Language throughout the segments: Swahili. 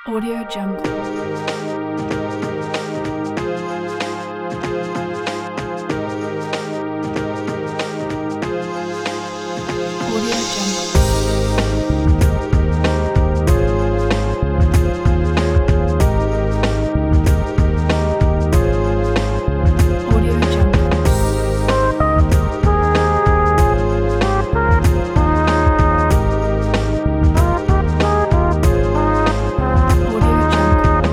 Audio Jungle. Audio Jungle. Audio Jungle. Audio Jungle.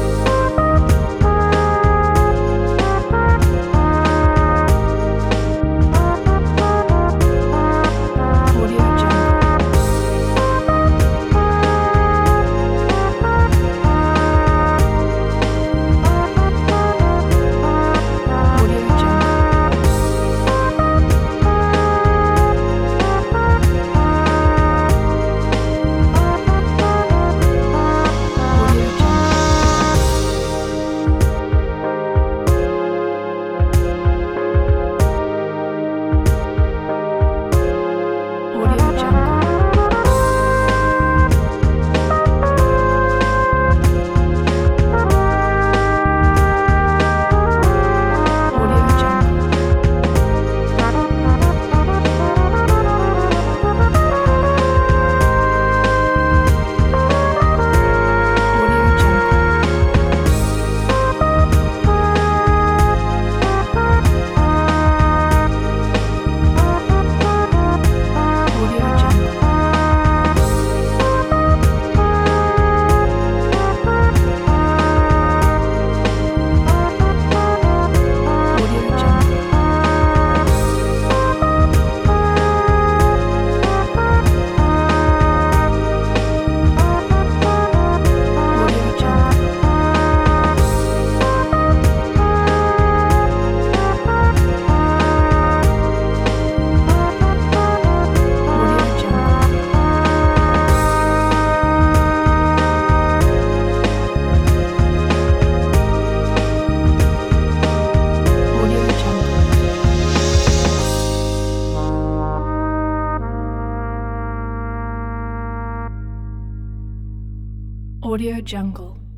Audio Jungle. Audio Jungle. Audio Jungle. Audio Jungle. Audio Jungle. Audio Jungle. Audio Jungle. Audio Jungle. Audio Jungle. Audio Jungle. Audio Jungle. Audio Jungle.